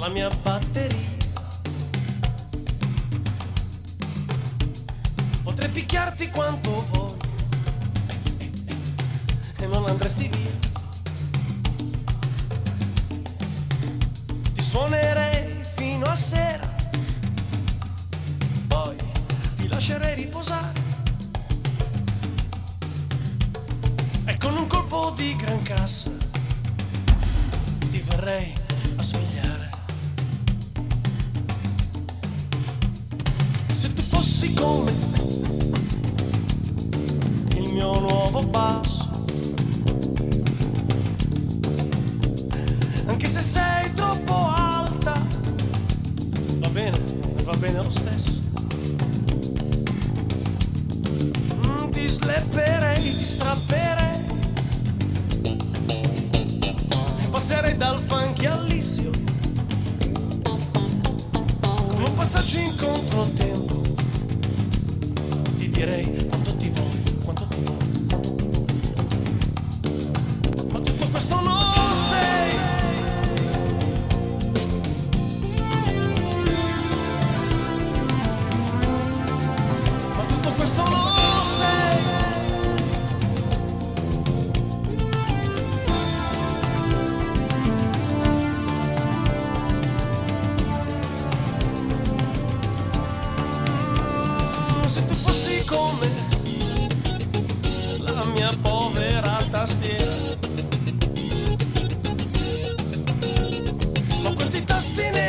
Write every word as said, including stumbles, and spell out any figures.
la mia batteria. Potrei picchiarti quanto voglio e non andresti via. Ti suonerei fino a sera, poi ti lascerei riposare e con un colpo di gran cassa ti verrei a svegliare. Se tu fossi come il mio nuovo basso, anche se sei troppo alta, va bene, va bene lo stesso. Mm, ti slepperei, ti strapperei e passerei dal funky all'issio con un passaggio in controtempo. Ti direi quanto ti voglio, quanto ti voglio, quanto ti voglio. Ma tutto questo non sei. Ma tutto questo non sei. Se tu fossi come la mia povera tastiera, ma quanti tasti ne